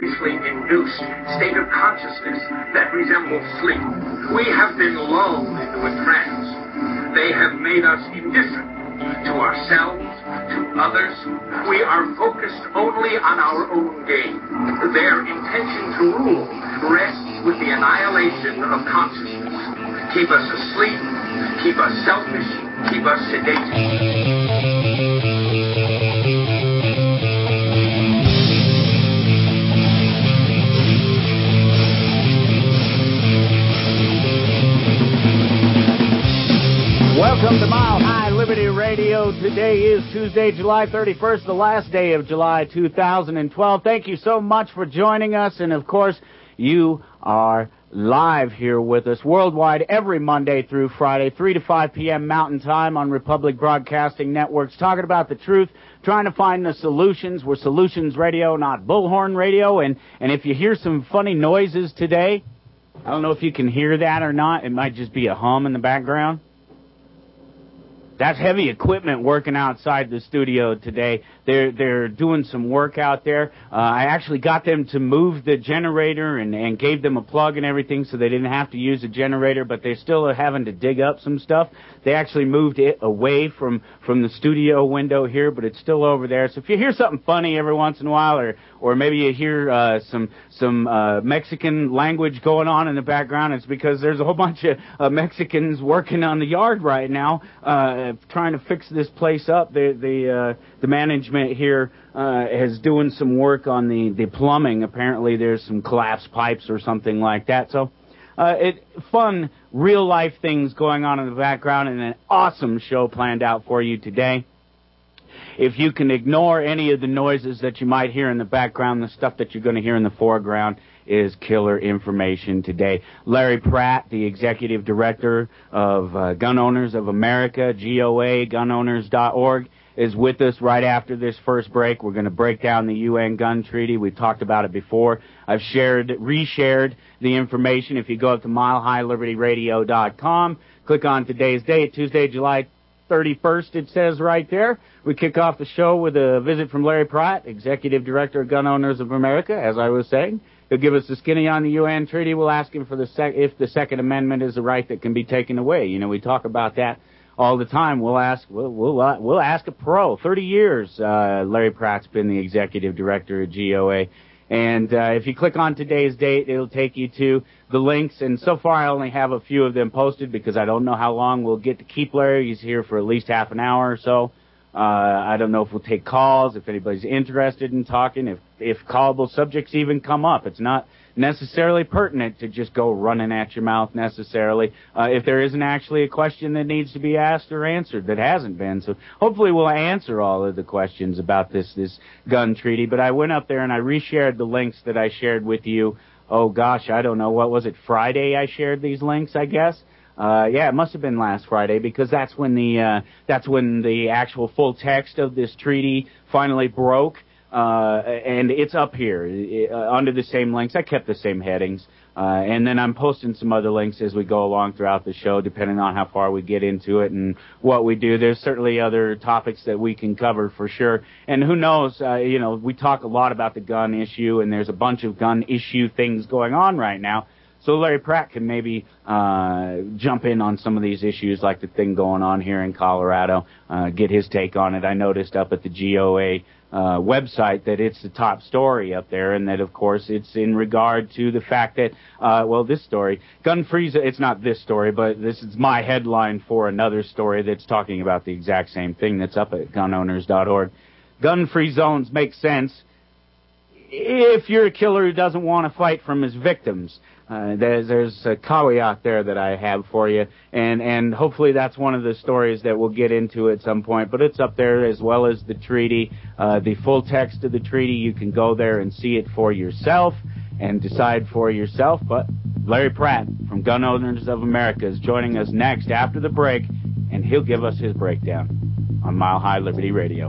induced state of consciousness that resembles sleep. We have been lulled into a trance. They have made us indifferent to ourselves, to others. We are focused only on our own gain. Their intention to rule rests with the annihilation of consciousness. Keep us asleep, keep us selfish, keep us sedated. Welcome to Mile High Liberty Radio. Today is Tuesday, July 31st, the last day of July 2012. Thank you so much for joining us. And, of course, you are live here with us worldwide every Monday through Friday, 3 to 5 p.m. Mountain Time on Republic Broadcasting Networks, talking about the truth, trying to find the solutions. We're Solutions Radio, not Bullhorn Radio. And if you hear some funny noises today, I don't know if you can hear that or not. It might just be a hum in the background. That's heavy equipment working outside the studio today. They're doing some work out there. I actually got them to move the generator and gave them a plug and everything so they didn't have to use a generator, but they're still having to dig up some stuff. They actually moved it away from the studio window here, but it's still over there. So if you hear something funny every once in a while, or maybe you hear some Mexican language going on in the background, it's because there's a whole bunch of Mexicans working on the yard right now, trying to fix this place up. The management here is doing some work on the plumbing. Apparently there's some collapsed pipes or something like that. So fun, real-life things going on in the background, and an awesome show planned out for you today. If you can ignore any of the noises that you might hear in the background, the stuff that you're going to hear in the foreground is killer information today. Larry Pratt, the executive director of Gun Owners of America, GOA, gunowners.org, is with us right after this first break. We're going to break down the UN gun treaty. We've talked about it before. I've reshared the information. If you go up to milehighlibерtyradio.com, click on today's date, Tuesday, July 31st, it says right there. We kick off the show with a visit from Larry Pratt, Executive Director of Gun Owners of America, as I was saying. He'll give us the skinny on the UN treaty. We'll ask him for if the Second Amendment is a right that can be taken away. You know, we talk about that all the time. We'll ask a pro. 30 years, Larry Pratt's been the Executive Director of GOA. And if you click on today's date, it'll take you to the links. And so far, I only have a few of them posted because I don't know how long we'll get to keep Larry. He's here for at least half an hour or so. I don't know if we'll take calls, if anybody's interested in talking, if callable subjects even come up. It's not necessarily pertinent to just go running at your mouth necessarily. If there isn't actually a question that needs to be asked or answered that hasn't been. So hopefully we'll answer all of the questions about this gun treaty. But I went up there and I reshared the links that I shared with you. Oh gosh, I don't know. What was it? Friday I shared these links, I guess. Yeah, it must have been last Friday because that's when the actual full text of this treaty finally broke. And it's up here under the same links. I kept the same headings. And then I'm posting some other links as we go along throughout the show, depending on how far we get into it and what we do. There's certainly other topics that we can cover for sure. And who knows, we talk a lot about the gun issue, and there's a bunch of gun issue things going on right now. So Larry Pratt can maybe jump in on some of these issues, like the thing going on here in Colorado, get his take on it. I noticed up at the GOA website that it's the top story up there, and that, of course, it's in regard to the fact that, this story, gun-free, it's not this story, but this is my headline for another story that's talking about the exact same thing that's up at gunowners.org. Gun-free zones make sense if you're a killer who doesn't want to fight from his victims. There's a caveat there that I have for you, and hopefully that's one of the stories that we'll get into at some point, but it's up there as well as the treaty, the full text of the treaty. You can go there and see it for yourself and decide for yourself. But Larry Pratt from Gun Owners of America is joining us next after the break, and he'll give us his breakdown on Mile High Liberty Radio.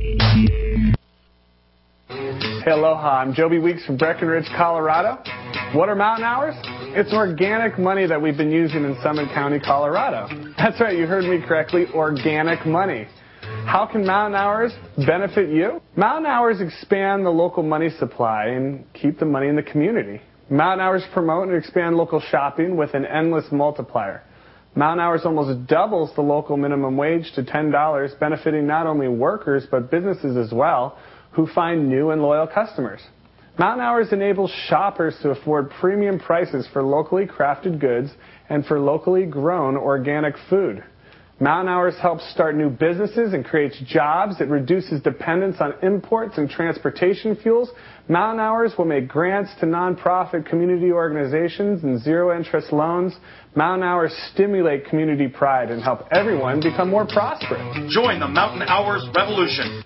Hey, aloha. I'm Joby Weeks from Breckenridge, Colorado. What are mountain hours? It's organic money that we've been using in Summit County, Colorado. That's right, you heard me correctly, organic money. How can mountain hours benefit you? Mountain hours expand the local money supply and keep the money in the community. Mountain hours promote and expand local shopping with an endless multiplier. Mountain hours almost doubles the local minimum wage to $10, benefiting not only workers but businesses as well, who find new and loyal customers. Mountain hours enables shoppers to afford premium prices for locally crafted goods and for locally grown organic food. Mountain hours helps start new businesses and creates jobs. It reduces dependence on imports and transportation fuels. Mountain hours will make grants to nonprofit community organizations and zero-interest loans. Mountain hours stimulate community pride and help everyone become more prosperous. Join the Mountain Hours Revolution.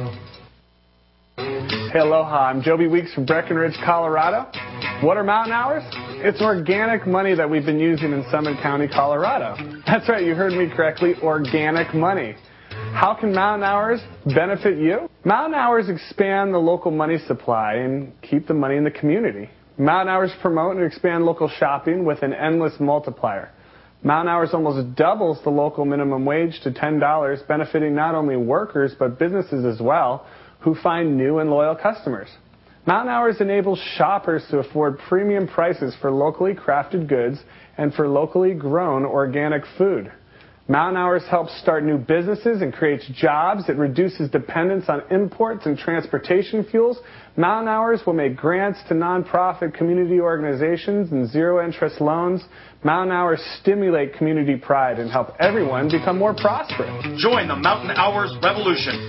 Hey, aloha. I'm Joby Weeks from Breckenridge, Colorado. What are mountain hours? It's organic money that we've been using in Summit County, Colorado. That's right, you heard me correctly, organic money. How can mountain hours benefit you? Mountain hours expand the local money supply and keep the money in the community. Mountain hours promote and expand local shopping with an endless multiplier. Mountain hours almost doubles the local minimum wage to $10, benefiting not only workers but businesses as well, who find new and loyal customers. Mountain hours enables shoppers to afford premium prices for locally crafted goods and for locally grown organic food. Mountain hours helps start new businesses and creates jobs. It reduces dependence on imports and transportation fuels. Mountain hours will make grants to nonprofit community organizations and zero-interest loans. Mountain hours stimulate community pride and help everyone become more prosperous. Join the Mountain Hours Revolution.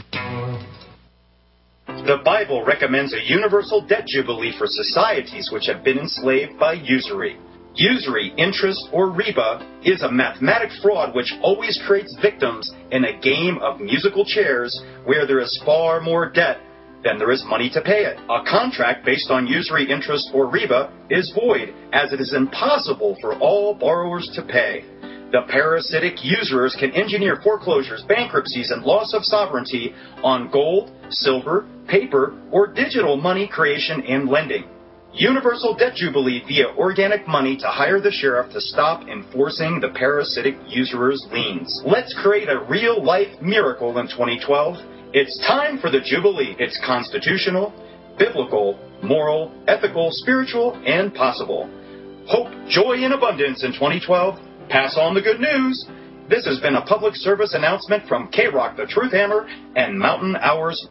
The Bible recommends a universal debt jubilee for societies which have been enslaved by usury. Usury, interest, or riba is a mathematic fraud which always creates victims in a game of musical chairs where there is far more debt than there is money to pay it. A contract based on usury, interest, or riba is void, as it is impossible for all borrowers to pay. The parasitic usurers can engineer foreclosures, bankruptcies, and loss of sovereignty on gold, silver, paper, or digital money creation and lending. Universal debt jubilee via organic money to hire the sheriff to stop enforcing the parasitic usurers' liens. Let's create a real-life miracle in 2012. It's time for the jubilee. It's constitutional, biblical, moral, ethical, spiritual, and possible. Hope, joy, and abundance in 2012. Pass on the good news. This has been a public service announcement from K-Rock, the Truth Hammer, and Mountain Hours.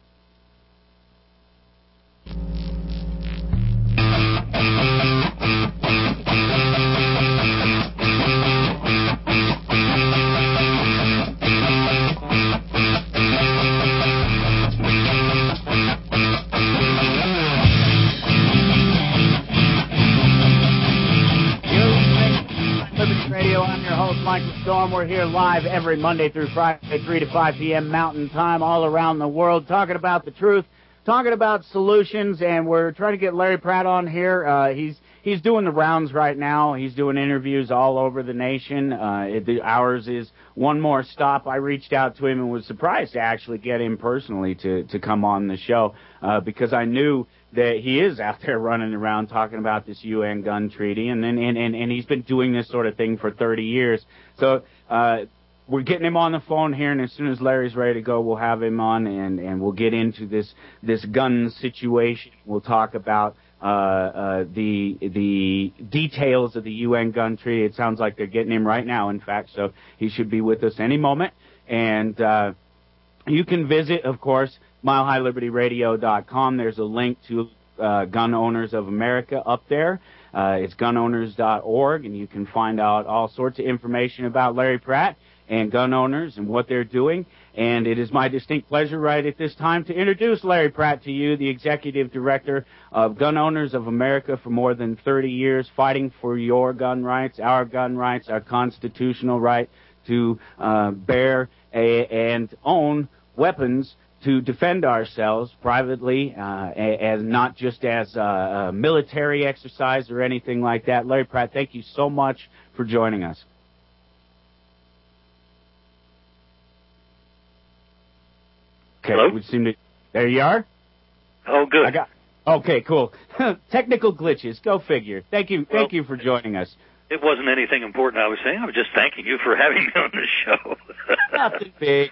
Michael Storm. We're here live every Monday through Friday, 3 to 5 p.m. Mountain Time, all around the world, talking about the truth, talking about solutions, and we're trying to get Larry Pratt on here. He's doing the rounds right now. He's doing interviews all over the nation. Ours is one more stop. I reached out to him and was surprised to actually get him personally to come on the show because I knew that he is out there running around talking about this UN gun treaty, and he's been doing this sort of thing for 30 years. So we're getting him on the phone here, and as soon as Larry's ready to go, we'll have him on, and we'll get into this gun situation. We'll talk about the details of the UN gun treaty. It sounds like they're getting him right now, in fact, so he should be with us any moment. And you can visit, of course, MileHighLibertyRadio.com. There's a link to Gun Owners of America up there. It's gunowners.org, and you can find out all sorts of information about Larry Pratt and gun owners and what they're doing. And it is my distinct pleasure right at this time to introduce Larry Pratt to you, the Executive Director of Gun Owners of America for more than 30 years, fighting for your gun rights, our constitutional right to bear and own weapons to defend ourselves privately, as not just as a military exercise or anything like that. Larry Pratt, thank you so much for joining us. Okay, hello? we seem to. There you are. Oh, good. I Okay, cool. Technical glitches. Go figure. Thank you for joining us. It wasn't anything important I was saying. I was just thanking you for having me on the show. Nothing big.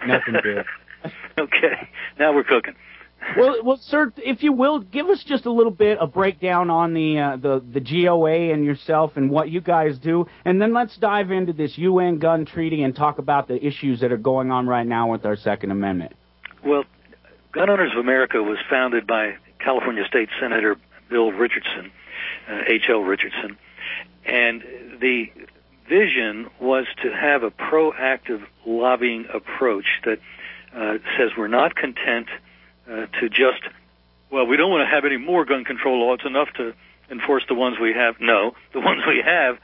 Okay, now we're cooking. Well, sir, if you will, give us just a little bit of breakdown on the GOA and yourself and what you guys do, and then let's dive into this UN gun treaty and talk about the issues that are going on right now with our Second Amendment. Well, Gun Owners of America was founded by California State Senator Bill Richardson, H.L. Richardson, and the vision was to have a proactive lobbying approach that says we're not content to just, well, we don't want to have any more gun control law. It's enough to enforce the ones we have. No, the ones we have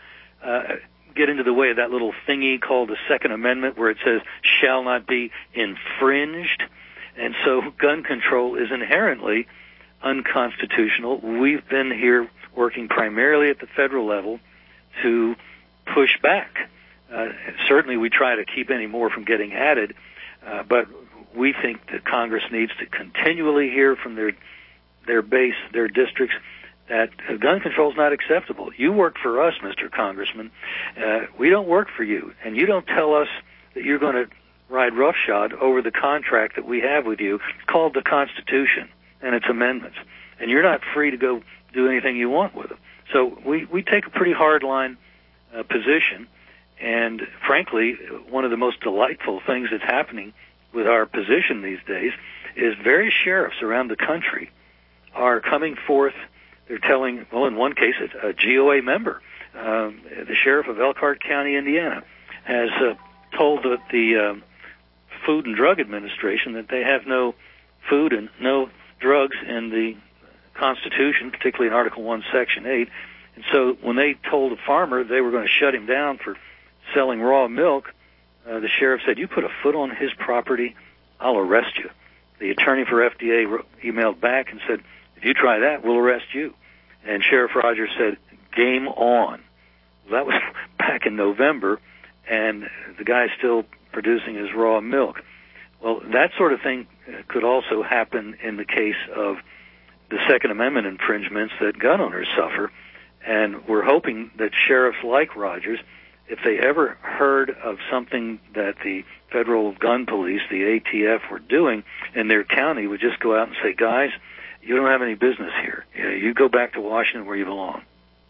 get into the way of that little thingy called the Second Amendment where it says shall not be infringed. And so gun control is inherently unconstitutional. We've been here working primarily at the federal level to push back. Certainly we try to keep any more from getting added, but we think that Congress needs to continually hear from their base, their districts, that gun control is not acceptable. You work for us, Mr. Congressman. We don't work for you, and you don't tell us that you're going to ride roughshod over the contract that we have with you. It's called the Constitution and its amendments, and you're not free to go do anything you want with them. So we take a pretty hard-line position, and frankly, one of the most delightful things that's happening with our position these days is various sheriffs around the country are coming forth. They're telling, well, in one case, it's a GOA member, the sheriff of Elkhart County, Indiana, has told the Food and Drug Administration that they have no food and no drugs in the Constitution, particularly in Article 1, Section 8. And so when they told a farmer they were going to shut him down for selling raw milk, the sheriff said, you put a foot on his property, I'll arrest you. The attorney for FDA emailed back and said, if you try that, we'll arrest you. And Sheriff Rogers said, game on. Well, that was back in November, and the guy's still producing his raw milk. Well, that sort of thing could also happen in the case of the Second Amendment infringements that gun owners suffer, and we're hoping that sheriffs like Rogers, if they ever heard of something that the federal gun police, the ATF, were doing in their county, would just go out and say, guys, you don't have any business here. You go back to Washington where you belong.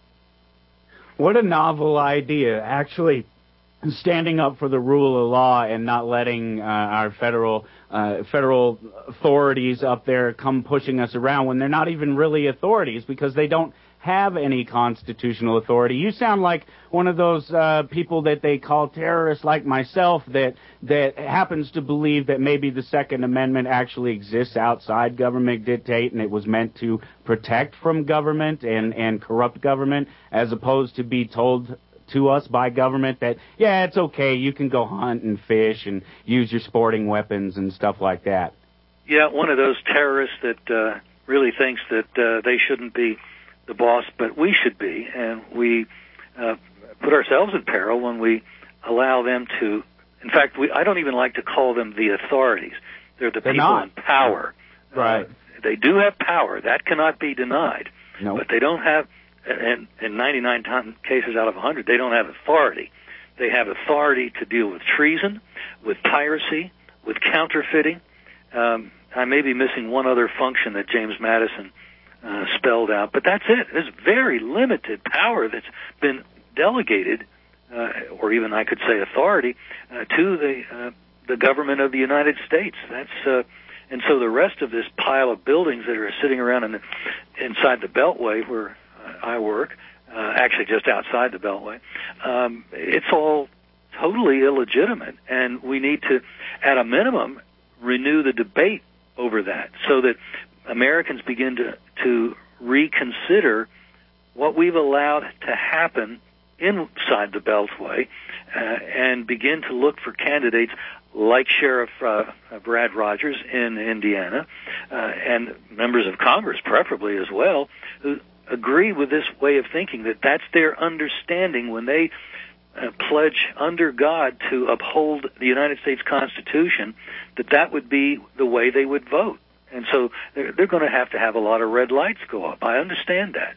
What a novel idea, actually standing up for the rule of law and not letting our federal authorities up there come pushing us around when they're not even really authorities because they don't have any constitutional authority. You sound like one of those people that they call terrorists like myself that happens to believe that maybe the Second Amendment actually exists outside government dictate and it was meant to protect from government and corrupt government as opposed to be told to us by government that, yeah, it's okay, you can go hunt and fish and use your sporting weapons and stuff like that. Yeah, one of those terrorists that really thinks that they shouldn't be the boss, but we should be, and we put ourselves in peril when we allow them to. In fact, I don't even like to call them the authorities. They're people in power. Right. They do have power. That cannot be denied. No. But they don't have, and in 99 cases out of 100, they don't have authority. They have authority to deal with treason, with piracy, with counterfeiting. I may be missing one other function that James Madison spelled out, but that's it. There's very limited power that's been delegated, or even I could say authority, to the government of the United States. And so the rest of this pile of buildings that are sitting around inside the Beltway where I work, actually just outside the Beltway, it's all totally illegitimate, and we need to, at a minimum, renew the debate over that so that Americans begin to reconsider what we've allowed to happen inside the Beltway and begin to look for candidates like Sheriff Brad Rogers in Indiana and members of Congress preferably as well who agree with this way of thinking, that that's their understanding when they pledge under God to uphold the United States Constitution, that would be the way they would vote. And so they're going to have a lot of red lights go up. I understand that.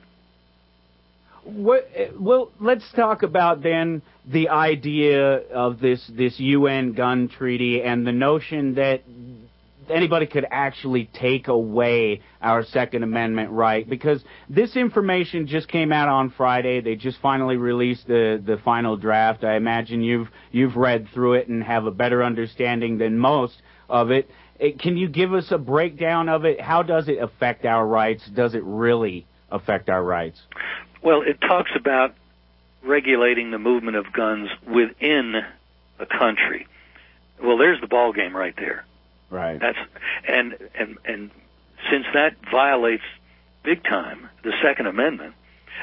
Well, let's talk about then the idea of this UN gun treaty and the notion that anybody could actually take away our Second Amendment right, because this information just came out on Friday. They just finally released the final draft. I imagine you've read through it and have a better understanding than most of it. Can you give us a breakdown of it? How does it affect our rights? Does it really affect our rights? Well, it talks about regulating the movement of guns within a country. Well, there's the ball game right there. Right. And since that violates big time the Second Amendment,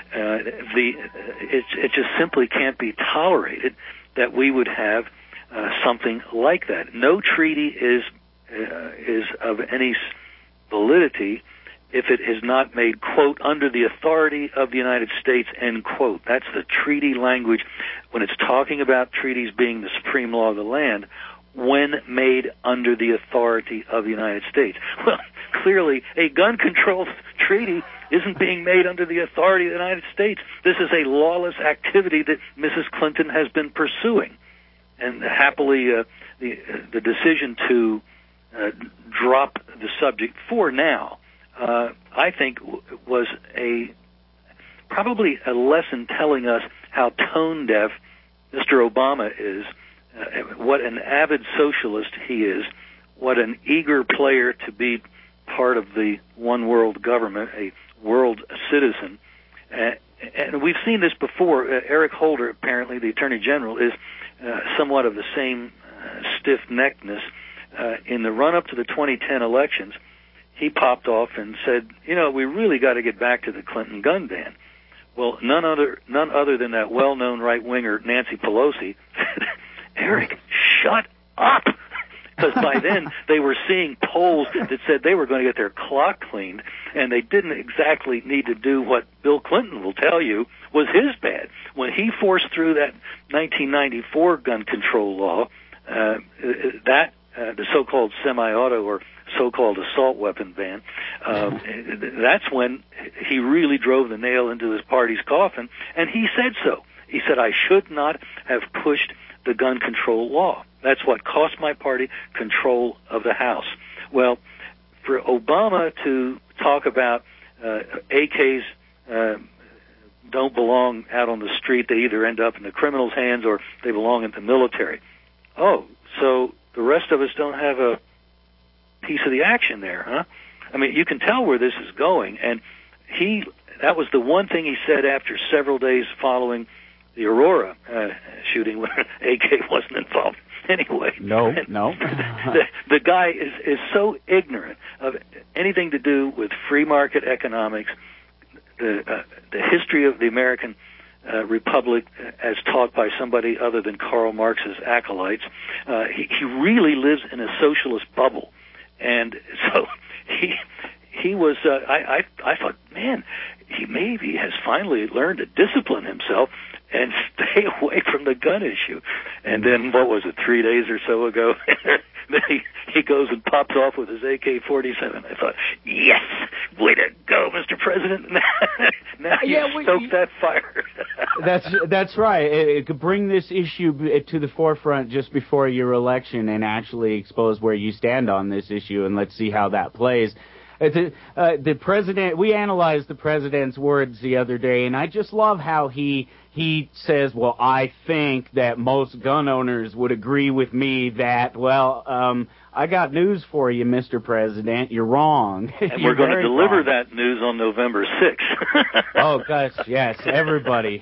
it just simply can't be tolerated that we would have something like that. No treaty is of any validity if it is not made, quote, under the authority of the United States, end quote. That's the treaty language when it's talking about treaties being the supreme law of the land, when made under the authority of the United States. Well, clearly, a gun control treaty isn't being made under the authority of the United States. This is a lawless activity that Mrs. Clinton has been pursuing. And happily, the decision to drop the subject for now, I think was probably a lesson telling us how tone deaf Mr. Obama is, what an avid socialist he is, what an eager player to be part of the one world government, a world citizen. And we've seen this before. Eric Holder, apparently, the Attorney General, is somewhat of the same stiff-neckedness. In the run-up to the 2010 elections, he popped off and said, we really got to get back to the Clinton gun ban. Well, none other than that well-known right-winger Nancy Pelosi said, Eric, shut up! Because by then they were seeing polls that said they were going to get their clock cleaned, and they didn't exactly need to do what Bill Clinton will tell you was his bad. When he forced through that 1994 gun control law, the so-called semi-auto or so-called assault weapon ban, that's when he really drove the nail into his party's coffin, and he said so. He said, I should not have pushed the gun control law. That's what cost my party control of the House. Well, for Obama to talk about AKs don't belong out on the street, they either end up in the criminals' hands or they belong in the military. Oh, so the rest of us don't have a piece of the action there, huh? I mean, you can tell where this is going, and that was the one thing he said after several days following the Aurora shooting where AK wasn't involved anyway. No. The guy is so ignorant of anything to do with free market economics, the history of the American Republic as taught by somebody other than Karl Marx's acolytes. He really lives in a socialist bubble. And so he was, I thought, man, he maybe has finally learned to discipline himself and stay away from the gun issue. And then, what was it, 3 days or so ago, then he goes and pops off with his AK-47. I thought, yes, way to go, Mr. President. Now you stoked that fire. That's right. It could bring this issue to the forefront just before your election and actually expose where you stand on this issue, and let's see how that plays. The president, we analyzed the president's words the other day, and I just love how he says, well, I think that most gun owners would agree with me that, I got news for you, Mr. President. You're wrong. And we're going to deliver that news on November 6th. Oh, gosh, yes. Everybody,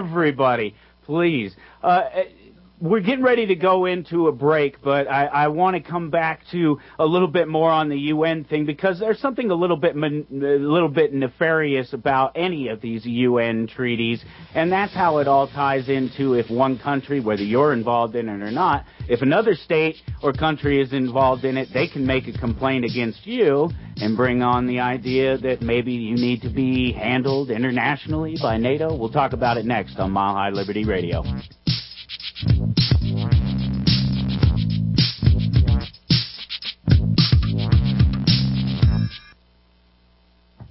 please. We're getting ready to go into a break, but I want to come back to a little bit more on the UN thing, because there's something a little bit nefarious about any of these UN treaties, and that's how it all ties into if one country, whether you're involved in it or not, if another state or country is involved in it, they can make a complaint against you and bring on the idea that maybe you need to be handled internationally by NATO. We'll talk about it next on Mile High Liberty Radio.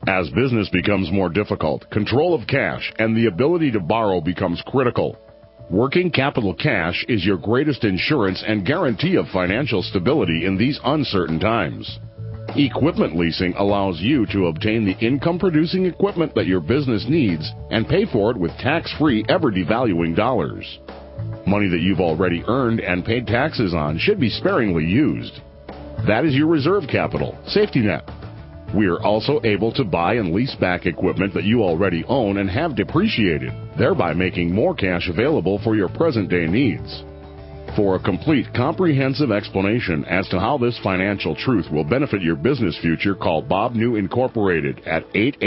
As business becomes more difficult, control of cash and the ability to borrow becomes critical. Working capital cash is your greatest insurance and guarantee of financial stability in these uncertain times. Equipment leasing allows you to obtain the income-producing equipment that your business needs and pay for it with tax-free, ever-devaluing dollars. Money that you've already earned and paid taxes on should be sparingly used. That is your reserve capital, safety net. We are also able to buy and lease back equipment that you already own and have depreciated, thereby making more cash available for your present-day needs. For a complete, comprehensive explanation as to how this financial truth will benefit your business future, call Bob New Incorporated at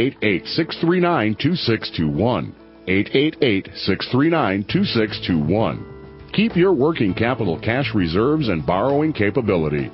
888-639-2621. 888-639-2621. Keep your working capital cash reserves and borrowing capability.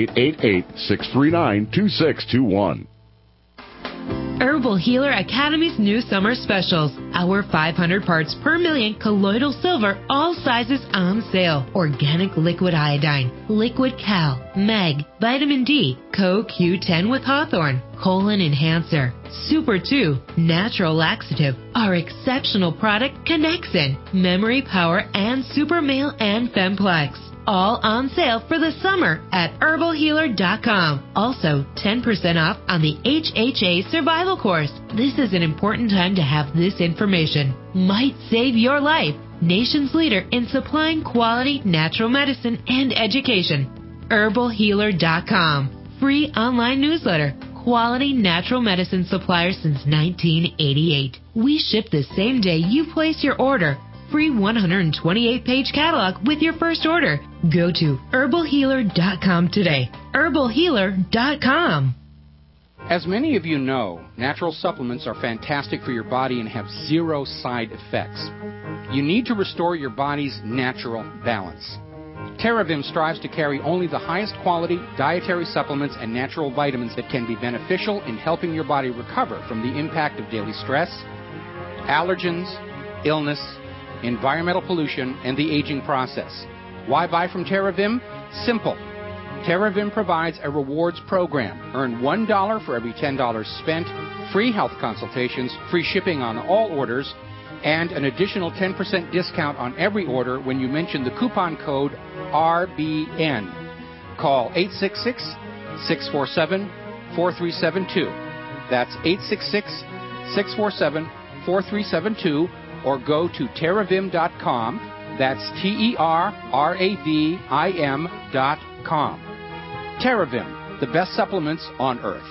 888-639-2621. Herbal Healer Academy's new summer specials. Our 500 parts per million colloidal silver, all sizes on sale. Organic liquid iodine, liquid cal, mag, vitamin D, CoQ10 with Hawthorne, colon enhancer, Super 2, natural laxative, our exceptional product Connexin, memory power, and Super Male and Femplex. All on sale for the summer at herbalhealer.com. Also, 10% off on the HHA Survival Course. This is an important time to have this information. Might save your life. Nation's leader in supplying quality natural medicine and education. herbalhealer.com. Free online newsletter. Quality natural medicine supplier since 1988. We ship the same day you place your order. Free 128-page catalog with your first order. Go to herbalhealer.com today. herbalhealer.com. As many of you know, natural supplements are fantastic for your body and have zero side effects. You need to restore your body's natural balance. TerraVim strives to carry only the highest quality dietary supplements and natural vitamins that can be beneficial in helping your body recover from the impact of daily stress, allergens, illness, environmental pollution, and the aging process. Why buy from TerraVim? Simple. TerraVim provides a rewards program. Earn $1 for every $10 spent, free health consultations, free shipping on all orders, and an additional 10% discount on every order when you mention the coupon code RBN. Call 866-647-4372. That's 866-647-4372. Or go to terravim.com. That's TerraVim.com. TerraVim, the best supplements on earth.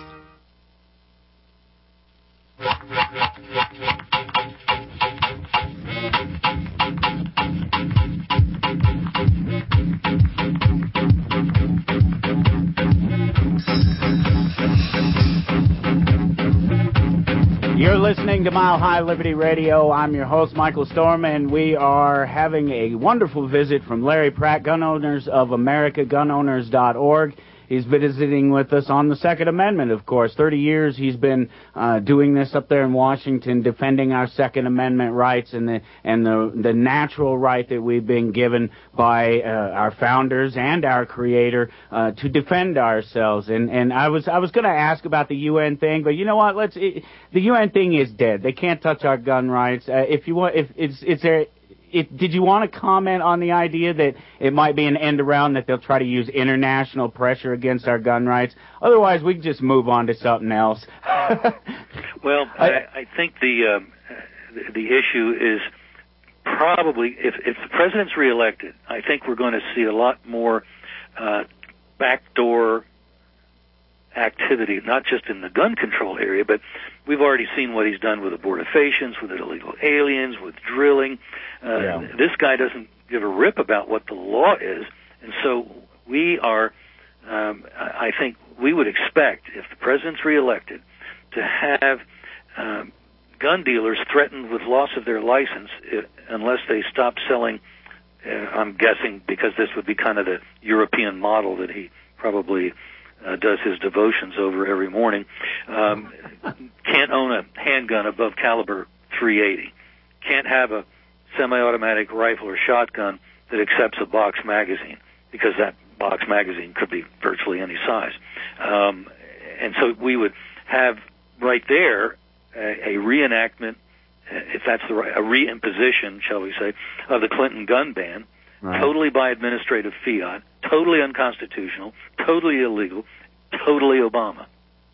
You're listening to Mile High Liberty Radio. I'm your host, Michael Storm, and we are having a wonderful visit from Larry Pratt, Gun Owners of America, gunowners.org. He's visiting with us on the Second Amendment, of course. 30 years he's been doing this up there in Washington, defending our Second Amendment rights and the natural right that we've been given by our founders and our Creator to defend ourselves. And I was going to ask about the UN thing, but you know what? The UN thing is dead. They can't touch our gun rights. If you want, did you want to comment on the idea that it might be an end around, that they'll try to use international pressure against our gun rights? Otherwise, we can just move on to something else. Well, I think the issue is probably, if the president's reelected, I think we're going to see a lot more backdoor activity, not just in the gun control area, but we've already seen what he's done with abortifacients, with illegal aliens, with drilling. This guy doesn't give a rip about what the law is, and so we are, I think we would expect, if the president's reelected, to have gun dealers threatened with loss of their license unless they stop selling, I'm guessing because this would be kind of the European model that he probably does his devotions over every morning, can't own a handgun above caliber .380, can't have a semi-automatic rifle or shotgun that accepts a box magazine, because that box magazine could be virtually any size. And so we would have right there, a reenactment, if that's the right, a reimposition, shall we say, of the Clinton gun ban, totally by administrative fiat, totally unconstitutional, totally illegal, totally Obama.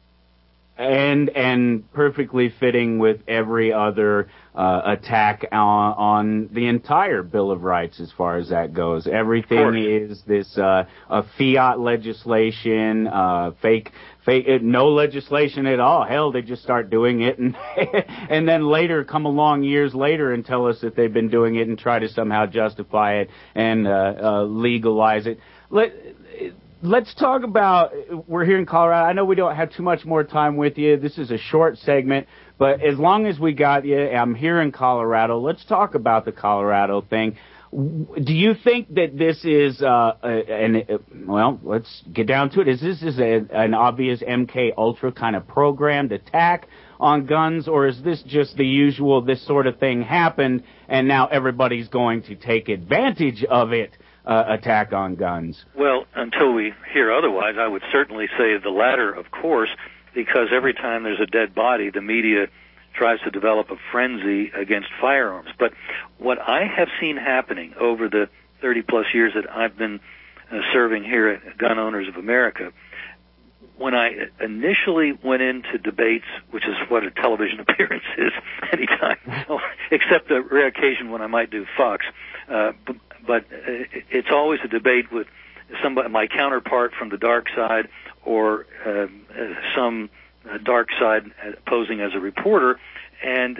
And perfectly fitting with every other attack on the entire Bill of Rights as far as that goes. Everything is this fiat legislation, fake, no legislation at all. Hell, they just start doing it and then later come along years later and tell us that they've been doing it and try to somehow justify it and legalize it. Let's talk about, we're here in Colorado. I know we don't have too much more time with you. This is a short segment, but as long as we got you, I'm here in Colorado. Let's talk about the Colorado thing. Do you think that this is, well, let's get down to it. Is this an obvious MK Ultra kind of programmed attack on guns, or is this just the usual, this sort of thing happened, and now everybody's going to take advantage of it? Attack on guns? Well, until we hear otherwise, I would certainly say the latter, of course, because every time there's a dead body, the media tries to develop a frenzy against firearms. But what I have seen happening over the 30-plus years that I've been serving here at Gun Owners of America, when I initially went into debates, which is what a television appearance is anytime, except a rare occasion when I might do Fox, but it's always a debate with somebody, my counterpart from the dark side, or some dark side posing as a reporter. And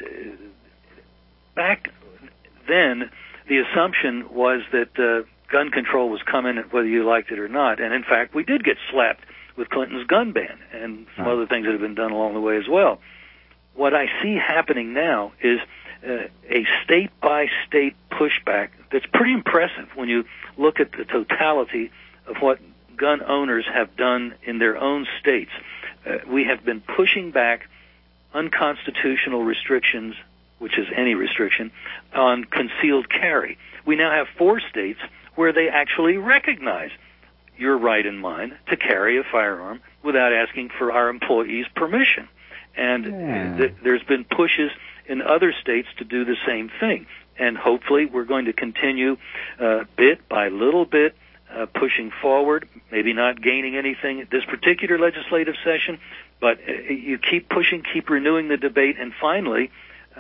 back then, the assumption was that gun control was coming, whether you liked it or not. And in fact, we did get slapped with Clinton's gun ban and some other things that have been done along the way as well. What I see happening now is a state-by-state pushback that's pretty impressive when you look at the totality of what gun owners have done in their own states. We have been pushing back unconstitutional restrictions, which is any restriction, on concealed carry. We now have 4 states where they actually recognize your right and mine to carry a firearm without asking for our employees' permission. And there's been pushes in other states to do the same thing. And hopefully we're going to continue bit by little bit, pushing forward, maybe not gaining anything at this particular legislative session, but you keep pushing, keep renewing the debate, and finally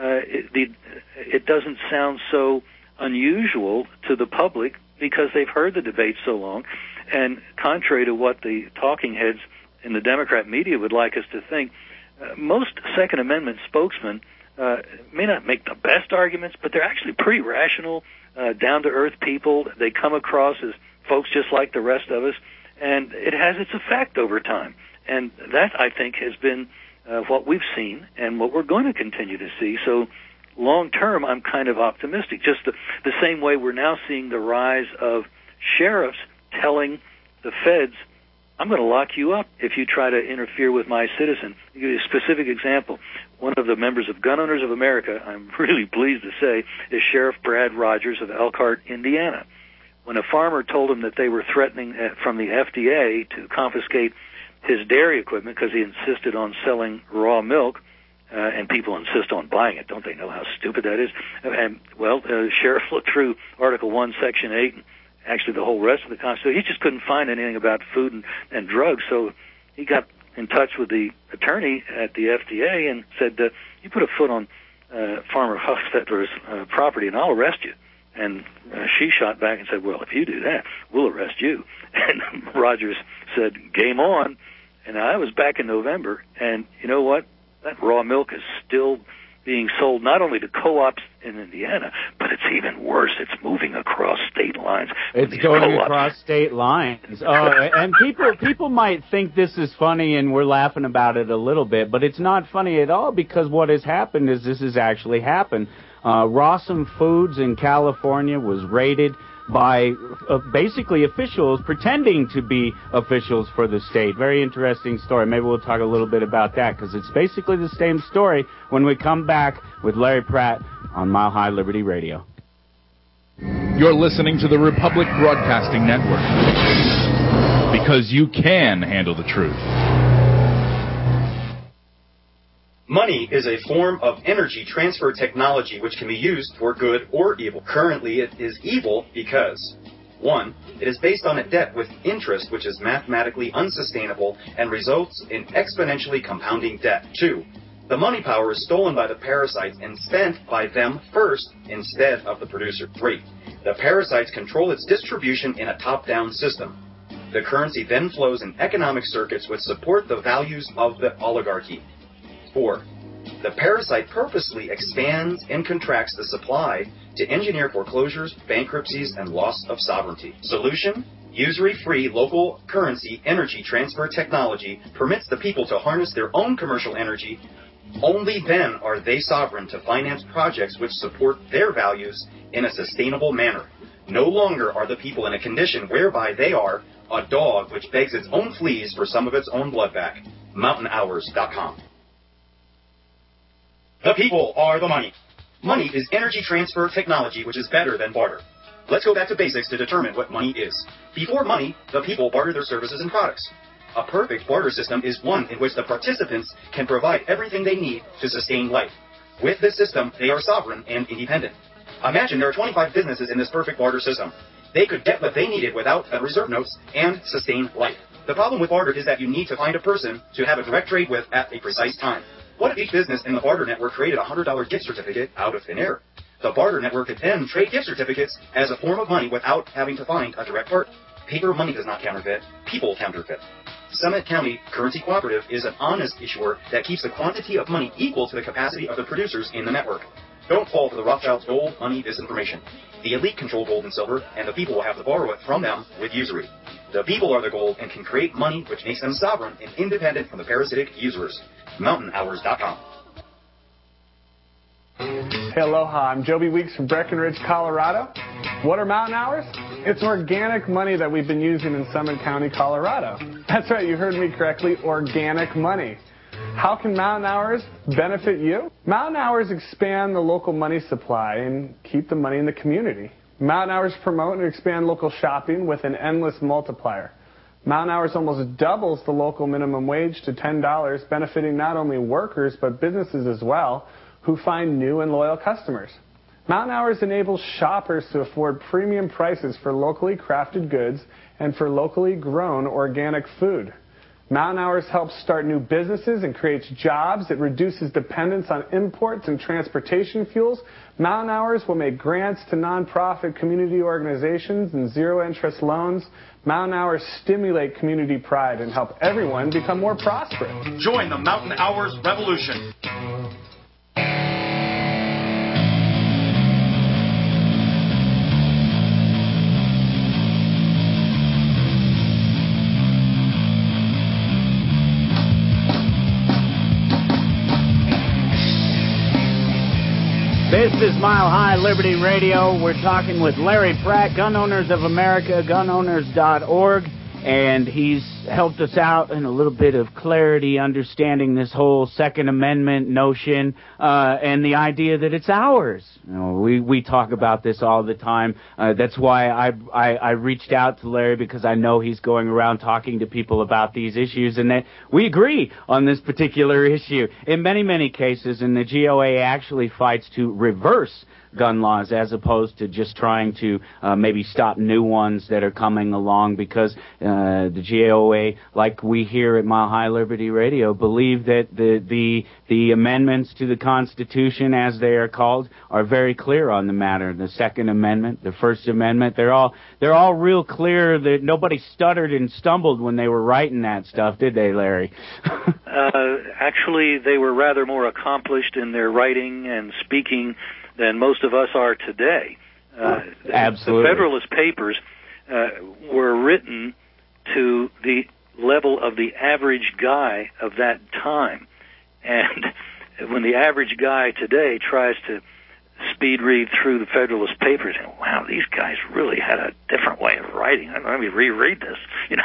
it doesn't sound so unusual to the public because they've heard the debate so long. And contrary to what the talking heads in the Democrat media would like us to think, most Second Amendment spokesmen may not make the best arguments, but they're actually pretty rational, down-to-earth people. They come across as folks just like the rest of us, and it has its effect over time. And that, I think, has been what we've seen and what we're going to continue to see. So long-term, I'm kind of optimistic, just the same way we're now seeing the rise of sheriffs telling the feds, I'm going to lock you up if you try to interfere with my citizen. I'll give you a specific example. One of the members of Gun Owners of America, I'm really pleased to say, is Sheriff Brad Rogers of Elkhart, Indiana. When a farmer told him that they were threatening from the FDA to confiscate his dairy equipment because he insisted on selling raw milk, and people insist on buying it, don't they know how stupid that is? And, well, the sheriff looked through Article 1, Section 8, and actually the whole rest of the Constitution. He just couldn't find anything about food and drugs, so he got in touch with the attorney at the FDA and said, you put a foot on Farmer Huffstetler's property and I'll arrest you. And she shot back and said, well, if you do that, we'll arrest you. And Rogers said, game on. And I was back in November, and you know what? That raw milk is still being sold not only to co-ops in Indiana, but it's even worse. It's moving across state lines. It's going across state lines. And people might think this is funny, and we're laughing about it a little bit, but it's not funny at all because what has happened is this has actually happened. Rawson Foods in California was raided by basically officials pretending to be officials for the state. Very interesting story. Maybe we'll talk a little bit about that because it's basically the same story when we come back with Larry Pratt on Mile High Liberty Radio. You're listening to the Republic Broadcasting Network because you can handle the truth. Money is a form of energy transfer technology which can be used for good or evil. Currently, it is evil because 1. It is based on a debt with interest which is mathematically unsustainable and results in exponentially compounding debt. 2. The money power is stolen by the parasites and spent by them first instead of the producer. 3. The parasites control its distribution in a top-down system. The currency then flows in economic circuits which support the values of the oligarchy. 4. The parasite purposely expands and contracts the supply to engineer foreclosures, bankruptcies, and loss of sovereignty. Solution: usury-free local currency energy transfer technology permits the people to harness their own commercial energy. Only then are they sovereign to finance projects which support their values in a sustainable manner. No longer are the people in a condition whereby they are a dog which begs its own fleas for some of its own blood back. MountainHours.com. The people are the money. Money is energy transfer technology which is better than barter. Let's go back to basics to determine what money is. Before money, the people barter their services and products. A perfect barter system is one in which the participants can provide everything they need to sustain life. With this system, they are sovereign and independent. Imagine there are 25 businesses in this perfect barter system. They could get what they needed without reserve notes and sustain life. The problem with barter is that you need to find a person to have a direct trade with at a precise time. What if each business in the barter network created a $100 gift certificate out of thin air? The barter network could then trade gift certificates as a form of money without having to find a direct part. Paper money does not counterfeit. People counterfeit. Summit County Currency Cooperative is an honest issuer that keeps the quantity of money equal to the capacity of the producers in the network. Don't fall for the Rothschild's gold, money, disinformation. The elite control gold and silver, and the people will have to borrow it from them with usury. The people are the gold and can create money which makes them sovereign and independent from the parasitic usurers. MountainHours.com. Hey, aloha. I'm Joby Weeks from Breckenridge, Colorado. What are mountain hours? It's organic money that we've been using in Summit County, Colorado. That's right, you heard me correctly, organic money. How can mountain hours benefit you? Mountain hours expand the local money supply and keep the money in the community. Mountain hours promote and expand local shopping with an endless multiplier. Mountain hours almost doubles the local minimum wage to $10, benefiting not only workers but businesses as well, who find new and loyal customers. Mountain hours enables shoppers to afford premium prices for locally crafted goods and for locally grown organic food. Mountain Hours helps start new businesses and creates jobs. It reduces dependence on imports and transportation fuels. Mountain Hours will make grants to nonprofit community organizations and zero-interest loans. Mountain Hours stimulate community pride and help everyone become more prosperous. Join the Mountain Hours revolution. This is Mile High Liberty Radio. We're talking with Larry Pratt, Gun Owners of America, gunowners.org, and he's helped us out in a little bit of clarity, understanding this whole Second Amendment notion and the idea that it's ours. You know, we talk about this all the time. That's why I reached out to Larry, because I know he's going around talking to people about these issues, and that we agree on this particular issue in many, many cases, and the GOA actually fights to reverse gun laws as opposed to just trying to maybe stop new ones that are coming along, because the GOA, like we here at Mile High Liberty Radio, believe that the amendments to the Constitution, as they are called, are very clear on the matter. The Second Amendment, the First Amendment, they're all real clear. That nobody stuttered and stumbled when they were writing that stuff, did they, Larry? Actually, they were rather more accomplished in their writing and speaking than most of us are today. Absolutely. The Federalist Papers were written to the level of the average guy of that time. And when the average guy today tries to speed read through the Federalist Papers, and wow, these guys really had a different way of writing. Let me reread this,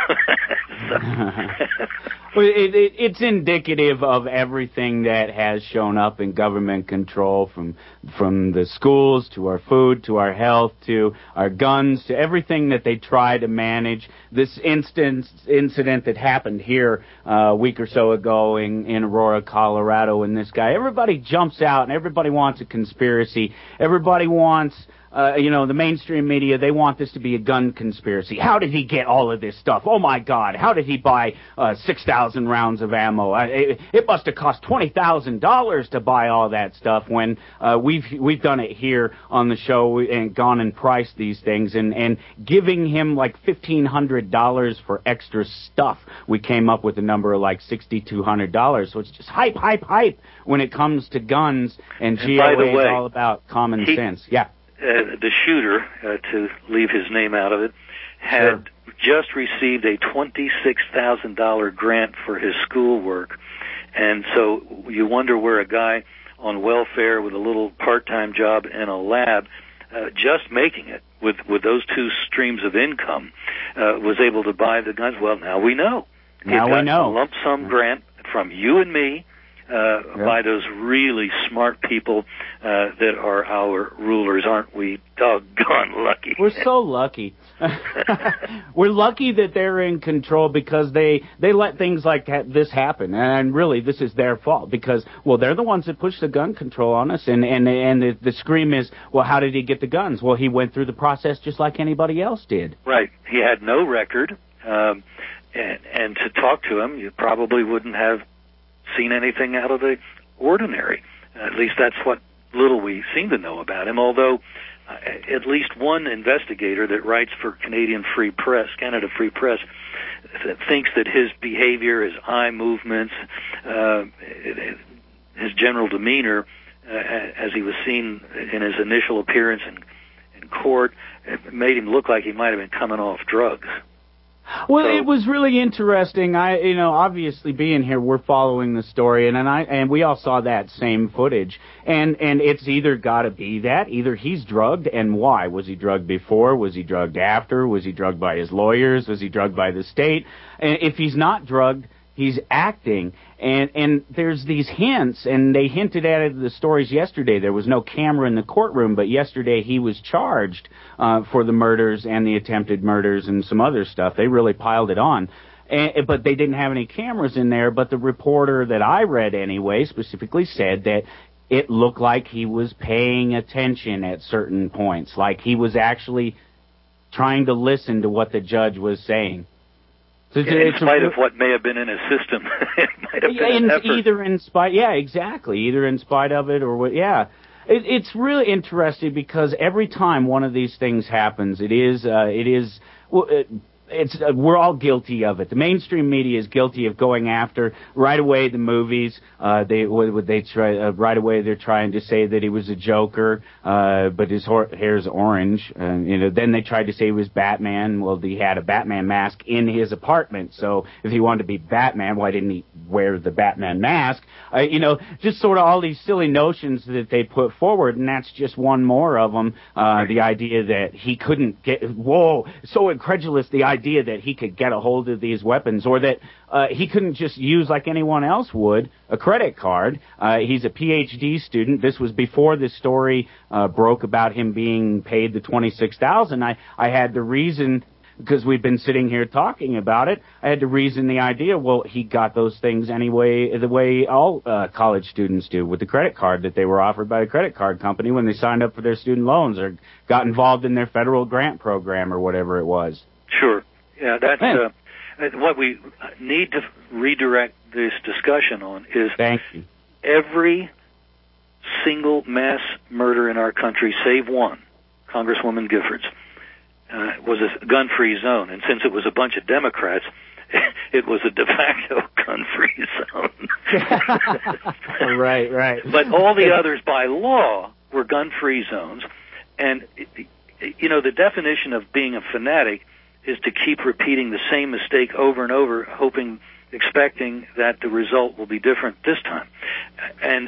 Well, it's indicative of everything that has shown up in government control, from the schools to our food to our health to our guns to everything that they try to manage. This incident that happened here a week or so ago in Aurora, Colorado, and this guy, everybody jumps out and everybody wants a conspiracy. Everybody wants the mainstream media, they want this to be a gun conspiracy. How did he get all of this stuff? Oh, my God. How did he buy 6,000 rounds of ammo? It must have cost $20,000 to buy all that stuff when we've done it here on the show and gone and priced these things and giving him like $1,500 for extra stuff. We came up with a number of like $6,200. So it's just hype when it comes to guns, and GOA is all about common sense. Yeah. The shooter, to leave his name out of it, had just received a $26,000 grant for his schoolwork. And so you wonder where a guy on welfare with a little part-time job in a lab, just making it with those two streams of income, was able to buy the guns. Well, now we know. Now we know. A lump sum grant from you and me, by those really smart people that are our rulers. Aren't we doggone lucky? We're so lucky. We're lucky that they're in control because they let things like this happen. And really, this is their fault because, well, they're the ones that push the gun control on us. And the scream is, well, how did he get the guns? Well, he went through the process just like anybody else did. Right. He had no record. And to talk to him, you probably wouldn't have seen anything out of the ordinary. At least that's what little we seem to know about him, although at least one investigator that writes for Canada Free Press, thinks that his behavior, his eye movements, his general demeanor, as he was seen in his initial appearance in court, made him look like he might have been coming off drugs. Well, it was really interesting. Obviously being here, we're following the story, and we all saw that same footage. And it's either got to be that, either he's drugged, and why? Was he drugged before? Was he drugged after? Was he drugged by his lawyers? Was he drugged by the state? And if he's not drugged, he's acting. And there's these hints, and they hinted at it in the stories yesterday. There was no camera in the courtroom, but yesterday he was charged for the murders and the attempted murders and some other stuff. They really piled it on. But they didn't have any cameras in there. But the reporter that I read anyway specifically said that it looked like he was paying attention at certain points, like he was actually trying to listen to what the judge was saying. So in spite of what may have been in his system, it might have been an effort. Either in spite, exactly. Either in spite of it or what, It's really interesting because every time one of these things happens, we're all guilty of it. The mainstream media is guilty of going after right away the movies. Right away they're trying to say that he was a Joker, but his hair's orange. Then they tried to say he was Batman. Well, he had a Batman mask in his apartment. So if he wanted to be Batman, why didn't he wear the Batman mask? Just sort of all these silly notions that they put forward, and that's just one more of them. The idea that he couldn't so incredulous. The idea that he could get a hold of these weapons, or that he couldn't just use, like anyone else would, a credit card. He's a PhD student. This was before this story broke about him being paid the $26,000. I had to reason, because we've been sitting here talking about it, I had to reason the idea, well, he got those things anyway, the way all college students do, with the credit card that they were offered by the credit card company when they signed up for their student loans or got involved in their federal grant program or whatever it was. Sure. Yeah, that's what we need to redirect this discussion on is every single mass murder in our country, save one, Congresswoman Giffords, was a gun-free zone. And since it was a bunch of Democrats, it was a de facto gun-free zone. Right. But all the others by law were gun-free zones. And, the definition of being a fanatic is to keep repeating the same mistake over and over, expecting that the result will be different this time. And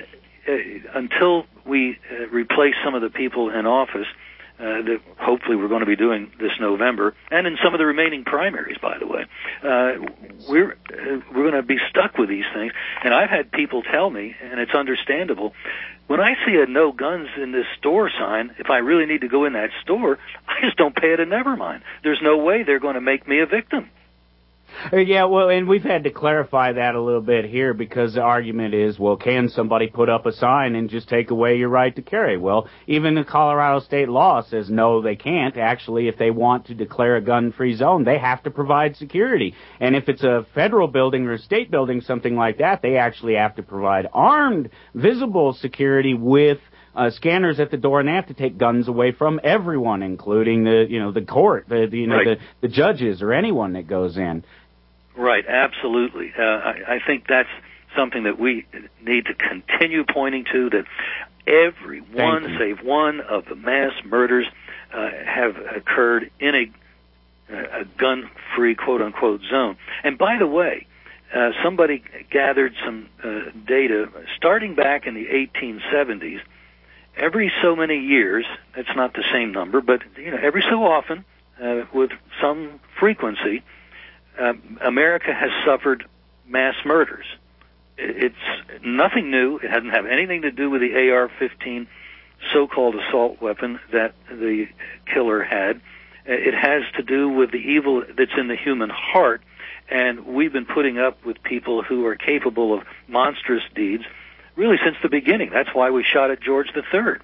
until we replace some of the people in office, that hopefully we're going to be doing this November, and in some of the remaining primaries, by the way, we're going to be stuck with these things. And I've had people tell me, and it's understandable, when I see a no guns in this store sign, if I really need to go in that store, I just don't pay it a never mind. There's no way they're going to make me a victim. Yeah, well, and we've had to clarify that a little bit here because the argument is, well, can somebody put up a sign and just take away your right to carry? Well, even the Colorado state law says no, they can't. Actually, if they want to declare a gun-free zone, they have to provide security. And if it's a federal building or a state building, something like that, they actually have to provide armed, visible security with scanners at the door, and they have to take guns away from everyone, including the court, the judges or anyone that goes in. Right, absolutely. I think that's something that we need to continue pointing to, that every one save one of the mass murders have occurred in a gun-free, quote-unquote, zone. And by the way, somebody gathered some data starting back in the 1870s. Every so many years, it's not the same number, but every so often, with some frequency, America has suffered mass murders. It's nothing new. It doesn't have anything to do with the AR-15 so-called assault weapon that the killer had. It has to do with the evil that's in the human heart, and we've been putting up with people who are capable of monstrous deeds really since the beginning. That's why we shot at George III.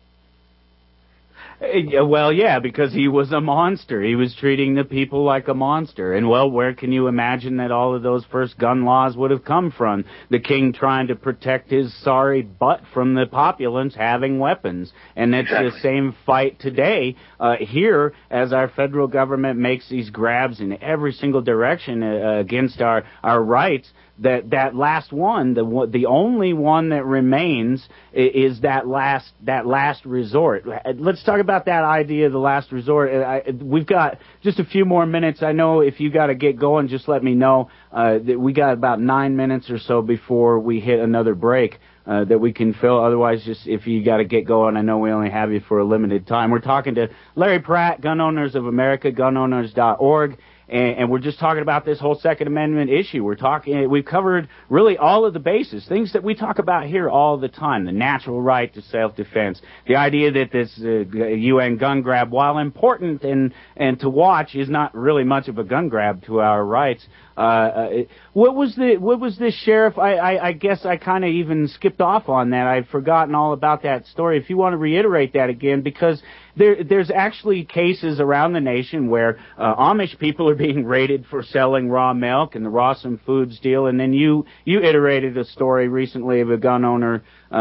Well, yeah, because he was a monster. He was treating the people like a monster. And, well, where can you imagine that all of those first gun laws would have come from? The king trying to protect his sorry butt from the populace having weapons. And it's the same fight today here as our federal government makes these grabs in every single direction against our rights. That last one, the only one that remains is that last resort. Let's talk about that idea of the last resort. We've got just a few more minutes. I know if you got to get going, just let me know. That we got about 9 minutes or so before we hit another break that we can fill. Otherwise, just if you got to get going, I know we only have you for a limited time. We're talking to Larry Pratt, Gun Owners of America, gunowners.org. And we're just talking about this whole Second Amendment issue. We've covered really all of the bases, things that we talk about here all the time: the natural right to self-defense, the idea that this UN gun grab, while important and to watch, is not really much of a gun grab to our rights. What was this, Sheriff? I guess I kind of even skipped off on that. I've forgotten all about that story. If you want to reiterate that again, because there's actually cases around the nation where Amish people are being raided for selling raw milk and the Rawson Foods deal, and then you iterated a story recently of a Gun Owners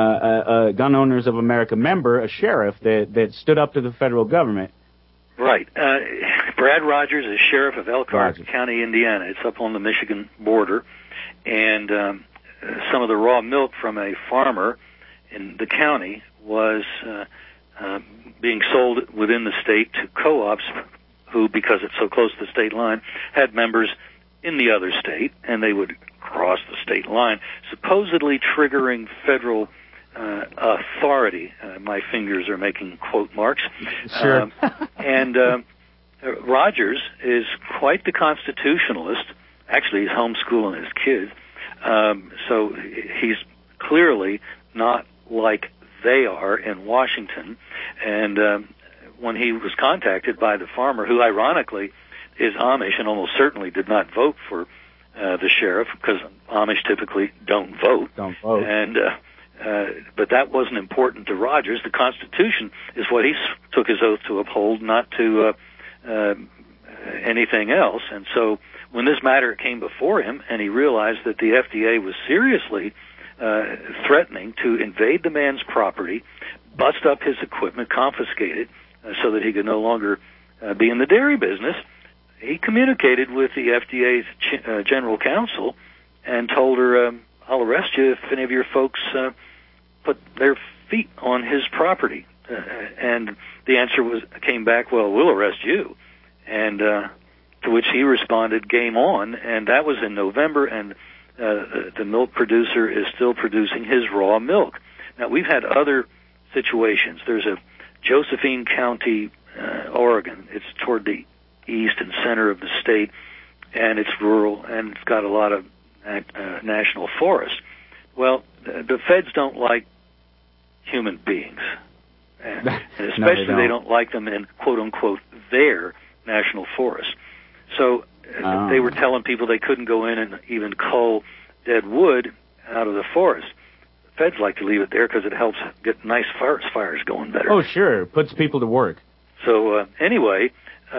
of America member, a sheriff that stood up to the federal government. Right. Brad Rogers is sheriff of Elkhart County, Indiana. It's up on the Michigan border, and some of the raw milk from a farmer in the county was being sold within the state to co-ops who, because it's so close to the state line, had members in the other state, and they would cross the state line, supposedly triggering federal authority. My fingers are making quote marks. Sure. And Rogers is quite the constitutionalist. Actually, he's homeschooling his kids. So he's clearly not like they are in Washington. And when he was contacted by the farmer, who ironically is Amish and almost certainly did not vote for the sheriff, because Amish typically don't vote. And but that wasn't important to Rogers. The Constitution is what he took his oath to uphold, not to anything else. And so when this matter came before him and he realized that the FDA was seriously threatening to invade the man's property, bust up his equipment, confiscate it so that he could no longer be in the dairy business, he communicated with the FDA's general counsel and told her, I'll arrest you if any of your folks put their feet on his property. And the answer came back, well, we'll arrest you. And to which he responded, game on. And that was in November, and the milk producer is still producing his raw milk. Now, we've had other situations. There's a Josephine County, Oregon. It's toward the east and center of the state, and it's rural, and it's got a lot of national forest. Well, the feds don't like human beings, and especially they don't like them in, quote-unquote, their national forest. So they were telling people they couldn't go in and even cull dead wood out of the forest. Feds like to leave it there because it helps get nice forest fires going better. Oh, sure. It puts people to work. So anyway,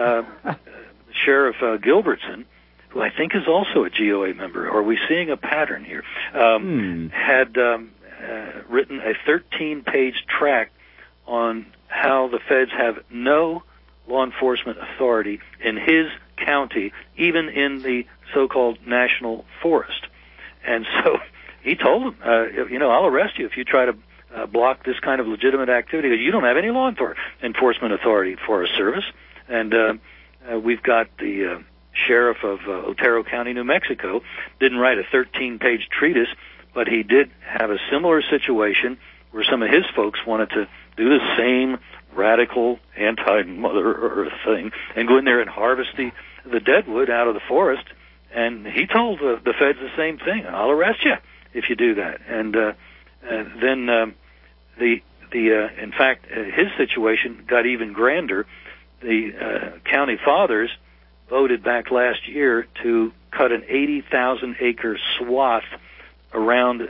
Sheriff Gilbertson, who I think is also a GOA member, are we seeing a pattern here, had written a 13-page tract on how the feds have no law enforcement authority in his county, even in the so-called national forest. And so he told them, I'll arrest you if you try to block this kind of legitimate activity. You don't have any law enforcement authority for a service. And we've got the sheriff of Otero County, New Mexico, didn't write a 13-page treatise, but he did have a similar situation where some of his folks wanted to do the same radical anti-Mother Earth thing and go in there and harvest the deadwood out of the forest. And he told the feds the same thing: I'll arrest you if you do that. And then in fact, his situation got even grander. The county fathers voted back last year to cut an 80,000-acre swath around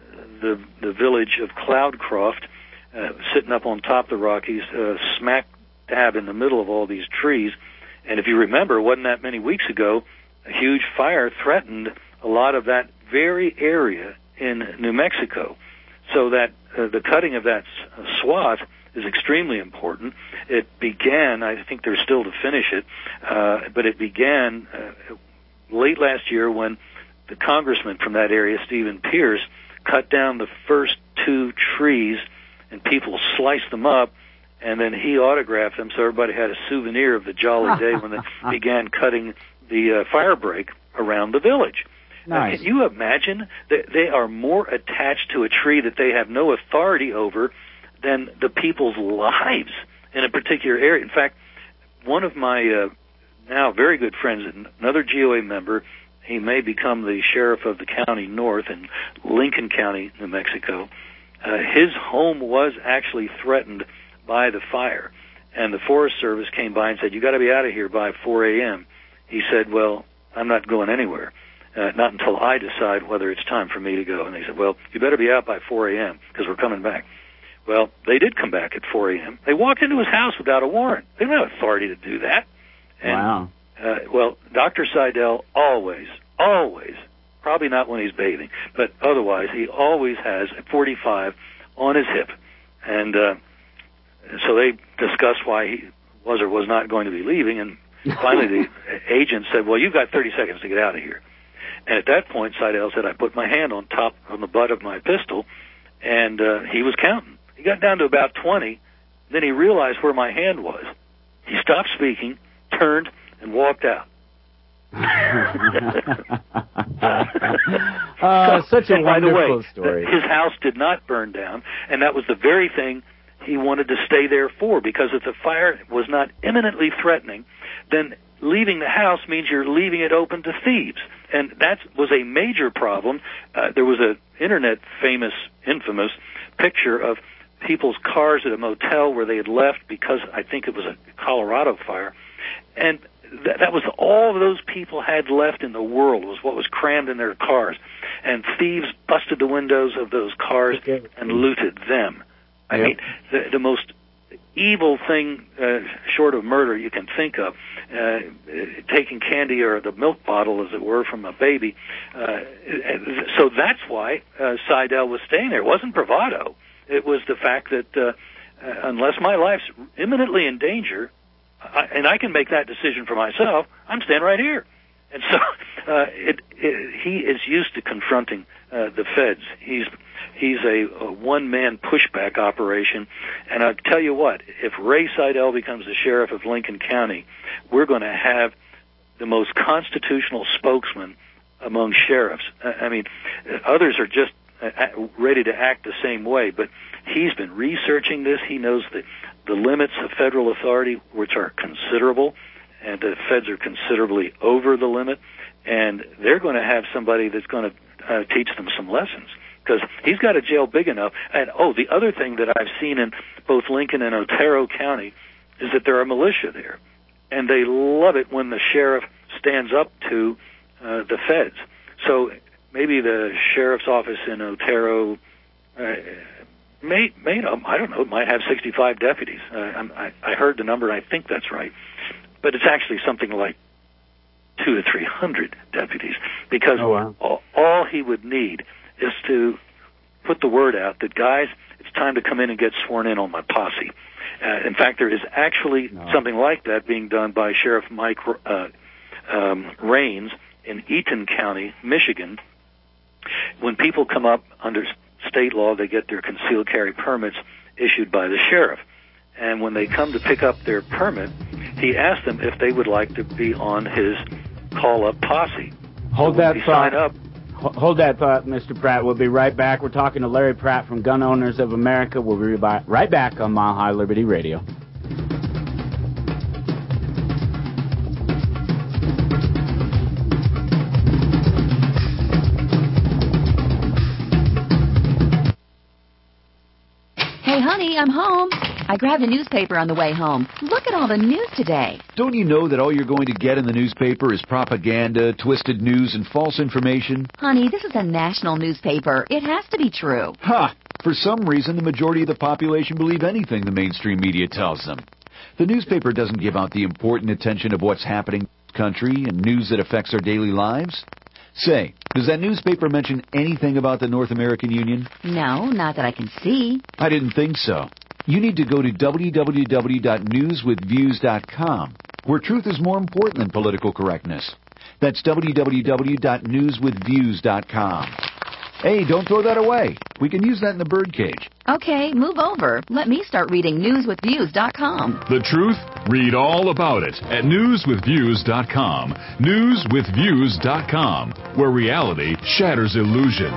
the village of Cloudcroft, sitting up on top of the Rockies, smack dab in the middle of all these trees. And if you remember, it wasn't that many weeks ago, a huge fire threatened a lot of that very area in New Mexico. So that the cutting of that swath is extremely important. It began, I think they're still to finish it, but it began late last year when the congressman from that area, Stephen Pierce, cut down the first 2 trees, and people sliced them up, and then he autographed them so everybody had a souvenir of the jolly day when they began cutting the fire break around the village. Nice. Can you imagine that they are more attached to a tree that they have no authority over than the people's lives in a particular area? In fact, one of my now very good friends, another GOA member, he may become the sheriff of the county north in Lincoln County, New Mexico. His home was actually threatened by the fire, and the Forest Service came by and said, you got to be out of here by 4 a.m. He said, well, I'm not going anywhere, not until I decide whether it's time for me to go. And they said, well, you better be out by 4 a.m. because we're coming back. Well, they did come back at 4 a.m. They walked into his house without a warrant. They don't have authority to do that. And, wow. Well, Dr. Seidel always, probably not when he's bathing, but otherwise, he always has a .45 on his hip. And so they discussed why he was or was not going to be leaving, and finally the agent said, well, you've got 30 seconds to get out of here. And at that point, Seidel said, I put my hand on the butt of my pistol, and he was counting. He got down to about 20, then he realized where my hand was. He stopped speaking, turned, and walked out. Such a and by the wonderful way, story. His house did not burn down, and that was the very thing he wanted to stay there for, because if the fire was not imminently threatening, then leaving the house means you're leaving it open to thieves. And that was a major problem. There was an infamous picture of people's cars at a motel where they had left because I think it was a Colorado fire. And that was all those people had left in the world, was what was crammed in their cars. And thieves busted the windows of those cars and looted them. I mean, the most evil thing short of murder you can think of, taking candy or the milk bottle, as it were, from a baby. So that's why Seidel was staying there. It wasn't bravado. It was the fact that unless my life's imminently in danger, and I can make that decision for myself, I'm staying right here. And so he is used to confronting the feds. He's a one-man pushback operation. And I'll tell you what, if Ray Seidel becomes the sheriff of Lincoln County, we're going to have the most constitutional spokesman among sheriffs. I mean, others are just ready to act the same way. But he's been researching this. He knows the limits of federal authority, which are considerable, and the feds are considerably over the limit, and they're going to have somebody that's going to teach them some lessons, because he's got a jail big enough. And, the other thing that I've seen in both Lincoln and Otero County is that there are militia there, and they love it when the sheriff stands up to the feds. So maybe the sheriff's office in Otero I don't know, it might have 65 deputies. I heard the number, and I think that's right. But it's actually something like 200 to 300 deputies, because all he would need is to put the word out that, guys, it's time to come in and get sworn in on my posse. In fact, there is actually something like that being done by Sheriff Mike Raines in Eaton County, Michigan. When people come up under state law, they get their concealed carry permits issued by the sheriff. And when they come to pick up their permit, he asks them if they would like to be on his call-up posse. Hold that thought. Sign up. Hold that thought, Mr. Pratt. We'll be right back. We're talking to Larry Pratt from Gun Owners of America. We'll be right back on Mile High Liberty Radio. Hey, honey, I'm home. I grabbed a newspaper on the way home. Look at all the news today. Don't you know that all you're going to get in the newspaper is propaganda, twisted news, and false information? Honey, this is a national newspaper. It has to be true. Ha! For some reason, the majority of the population believe anything the mainstream media tells them. The newspaper doesn't give out the important attention of what's happening in the country and news that affects our daily lives. Say, does that newspaper mention anything about the North American Union? No, not that I can see. I didn't think so. You need to go to www.newswithviews.com, where truth is more important than political correctness. That's www.newswithviews.com. Hey, don't throw that away. We can use that in the birdcage. Okay, move over. Let me start reading newswithviews.com. The truth? Read all about it at newswithviews.com. Newswithviews.com, where reality shatters illusion.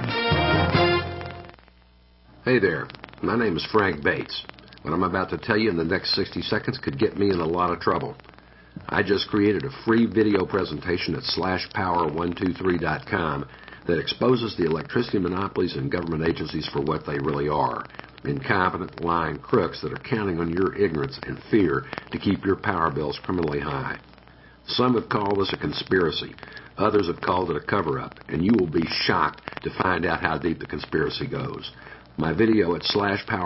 Hey there. My name is Frank Bates. What I'm about to tell you in the next 60 seconds could get me in a lot of trouble. I just created a free video presentation at slashpower123.com that exposes the electricity monopolies and government agencies for what they really are: incompetent, lying crooks that are counting on your ignorance and fear to keep your power bills criminally high. Some have called this a conspiracy. Others have called it a cover-up, and you will be shocked to find out how deep the conspiracy goes. My video at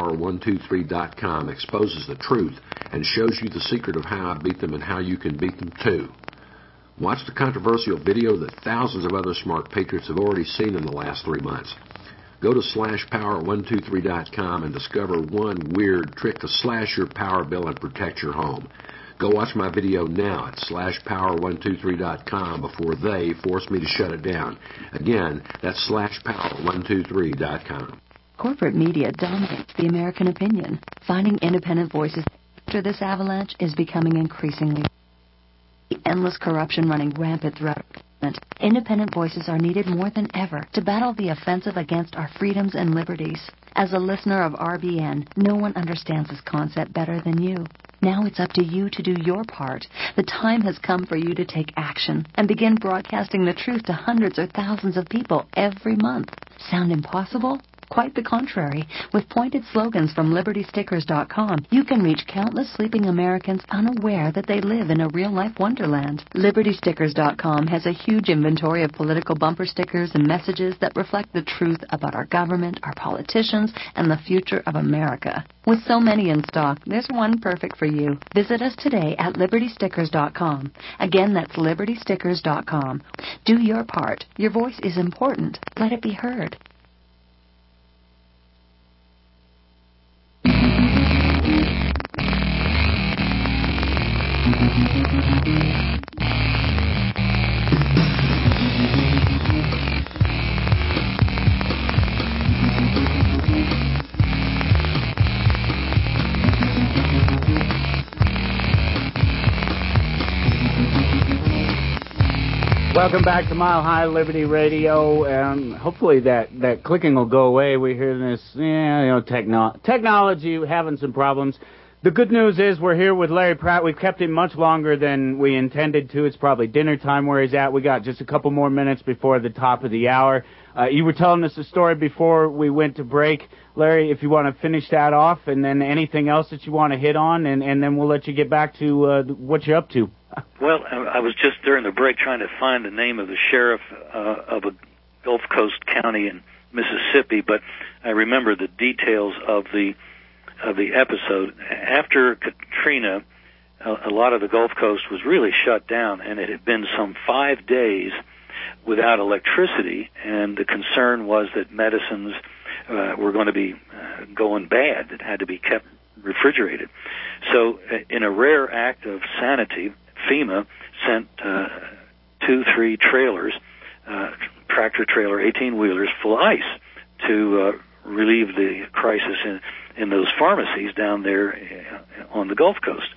slashpower123.com exposes the truth and shows you the secret of how I beat them and how you can beat them too. Watch the controversial video that thousands of other smart patriots have already seen in the last 3 months. Go to slashpower123.com and discover one weird trick to slash your power bill and protect your home. Go watch my video now at slashpower123.com before they force me to shut it down. Again, that's slashpower123.com. Corporate media dominates the American opinion. Finding independent voices after this avalanche is becoming increasingly. The endless corruption running rampant throughout our government. Independent voices are needed more than ever to battle the offensive against our freedoms and liberties. As a listener of RBN, no one understands this concept better than you. Now it's up to you to do your part. The time has come for you to take action and begin broadcasting the truth to hundreds or thousands of people every month. Sound impossible? Quite the contrary. With pointed slogans from LibertyStickers.com, you can reach countless sleeping Americans unaware that they live in a real-life wonderland. LibertyStickers.com has a huge inventory of political bumper stickers and messages that reflect the truth about our government, our politicians, and the future of America. With so many in stock, there's one perfect for you. Visit us today at LibertyStickers.com. Again, that's LibertyStickers.com. Do your part. Your voice is important. Let it be heard. Welcome back to Mile High Liberty Radio, and hopefully that clicking will go away. We're hearing this, technology having some problems. The good news is we're here with Larry Pratt. We've kept him much longer than we intended to. It's probably dinner time where he's at. We got just a couple more minutes before the top of the hour. You were telling us a story before we went to break. Larry, if you want to finish that off, and then anything else that you want to hit on, and then we'll let you get back to what you're up to. Well, I was just during the break trying to find the name of the sheriff of a Gulf Coast county in Mississippi, but I remember the details of the episode. After Katrina, a lot of the Gulf Coast was really shut down, and it had been some 5 days without electricity, and the concern was that medicines were going to be going bad, that had to be kept refrigerated. So in a rare act of sanity, FEMA sent 2-3 trailers, tractor trailer 18-wheelers full of ice to relieve the crisis in those pharmacies down there on the Gulf Coast.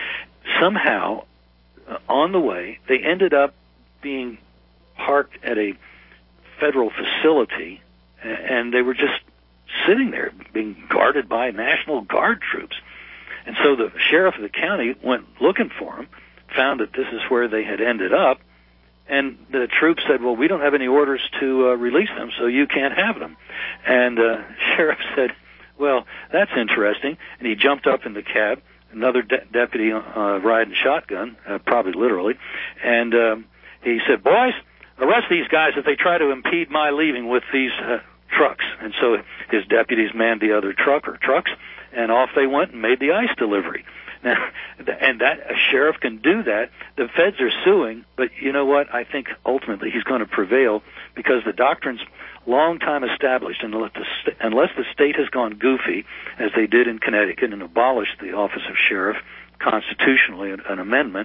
Somehow, on the way, they ended up being parked at a federal facility, and they were just sitting there being guarded by National Guard troops. And so the sheriff of the county went looking for them, found that this is where they had ended up, and the troops said, well, we don't have any orders to release them, so you can't have them. And sheriff said, well, that's interesting. And he jumped up in the cab, another deputy riding shotgun, probably literally, and he said, boys, arrest these guys if they try to impede my leaving with these trucks. And so his deputies manned the other trucks, and off they went and made the ice delivery. Now, and that a sheriff can do that. The feds are suing, but you know what? I think ultimately he's going to prevail because the doctrine's long time established, and unless the state has gone goofy, as they did in Connecticut and abolished the office of sheriff constitutionally, an amendment,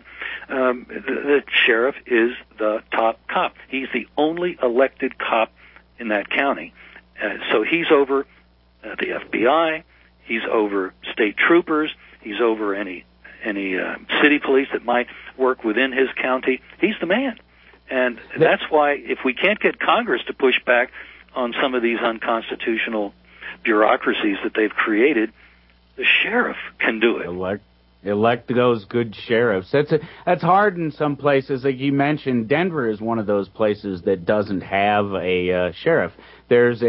the sheriff is the top cop. He's the only elected cop in that county. So he's over the FBI, he's over state troopers, he's over any city police that might work within his county. He's the man. And that's why if we can't get Congress to push back on some of these unconstitutional bureaucracies that they've created, the sheriff can do it. Elect those good sheriffs. That's hard in some places. Like you mentioned, Denver is one of those places that doesn't have a sheriff. There's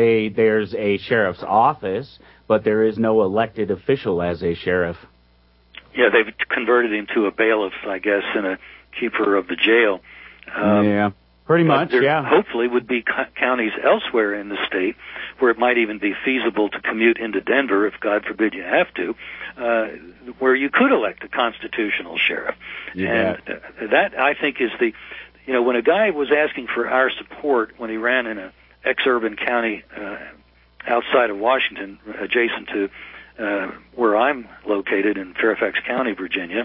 a sheriff's office, but there is no elected official as a sheriff. Yeah, they've converted him to a bailiff, I guess, and a keeper of the jail. Yeah, pretty much, yeah. Hopefully would be counties elsewhere in the state where it might even be feasible to commute into Denver, if God forbid you have to, where you could elect a constitutional sheriff. Yeah. And that, I think, is when a guy was asking for our support when he ran in an ex-urban county outside of Washington, adjacent to where I'm located in Fairfax County, Virginia,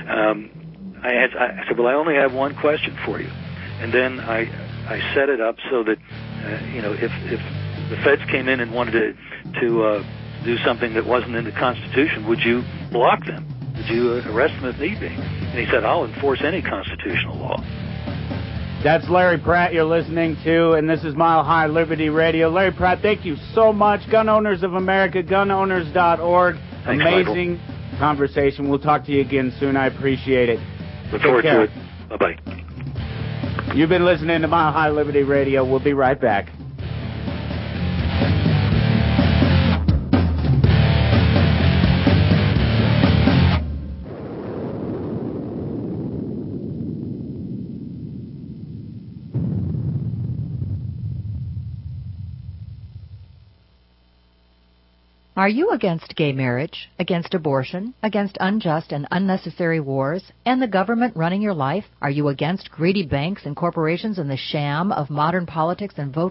I said, well, I only have one question for you. And then I set it up so that, if the feds came in and wanted to do something that wasn't in the Constitution, would you block them? Would you arrest them if need be? And he said, I'll enforce any constitutional law. That's Larry Pratt you're listening to, and this is Mile High Liberty Radio. Larry Pratt, thank you so much. Gun Owners of America, gunowners.org. Thanks, amazing Michael. Conversation. We'll talk to you again soon. I appreciate it. Look forward to it. Bye-bye. You've been listening to Mile High Liberty Radio. We'll be right back. Are you against gay marriage, against abortion, against unjust and unnecessary wars, and the government running your life? Are you against greedy banks and corporations and the sham of modern politics and vote